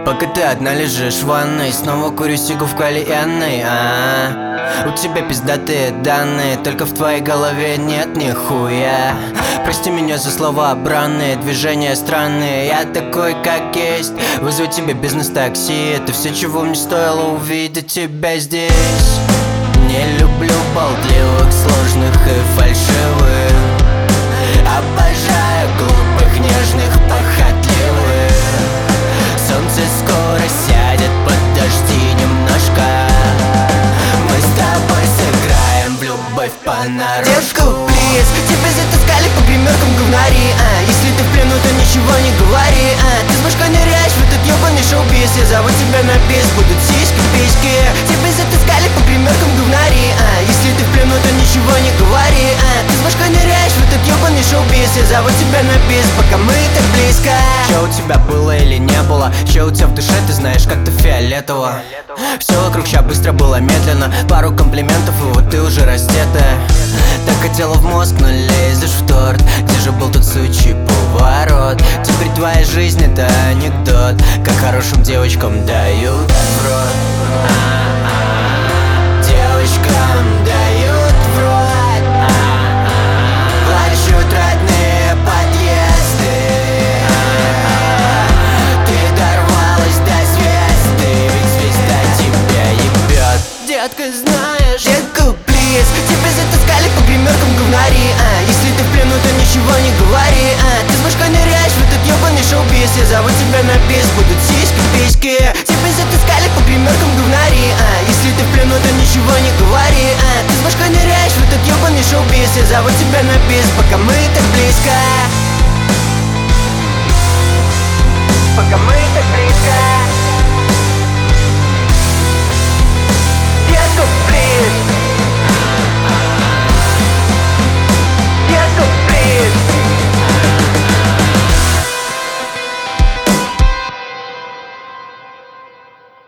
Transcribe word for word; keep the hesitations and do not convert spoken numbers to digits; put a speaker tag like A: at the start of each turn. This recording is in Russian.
A: Пока ты одна лежишь в ванной, снова курю сигу в кальянной. А-а-а. У тебя пиздатые данные, только в твоей голове нет нихуя. Прости меня за слова бранные, движения странные. Я такой, как есть, вызову тебе бизнес-такси. Это все, чего мне стоило увидеть тебя здесь. Не люблю болтливых, сложных и фальшивых. Обожаю глупых, нежных, похотливых. Солнце скоро сядет, подожди немножко. Мы с тобой сыграем в любовь понарошку.
B: Детку, плиз, тебя затаскали по гримеркам говнари. а, Если ты в плену, то ничего не говори. а, Ты с башкой ныряешь в этот ёбаный шоу-биз. Я зову тебя на бис, будут сиськи-письки. Тебя затаскали по гримеркам говнари. а, Если ты в плену, то ничего не говори. а, Ты с башкой ныряешь в этот ёбаный шоу-биз. Я зову тебя на бис, пока мы так близко.
A: Что у тебя было или не было? Что у тебя в душе, ты знаешь, как-то фиолетово. Все вокруг ща быстро было медленно. Пару комплиментов, и вот ты уже раздетая. Так хотела в мозг, но лезешь в торт. Где же был тот сучий поворот? Теперь твоя жизнь это анекдот, как хорошим девочкам дают в рот. А-а-а. Девочкам дают в рот. А-а-а. Плачут родные подъезды. А-а-а. Ты дорвалась до звезды, ведь звезда тебя ебет.
B: Детка, знаешь, детка, плиз, тебя затаскали по гримеркам говнари. а, Если ты в плену, то ничего не говори. а, Ты с башкой ныряешь в этот ёбаный шоу-биз. Я зову тебя на бис, будут сиськи-письки. Тебя затаскали по гримеркам говнари. а, Если ты в плену, то ничего не говори. а, Ты с башкой ныряешь в этот ёбаный шоу-биз. Я зову тебя на бис, пока мы так близко. Пока мы так близко.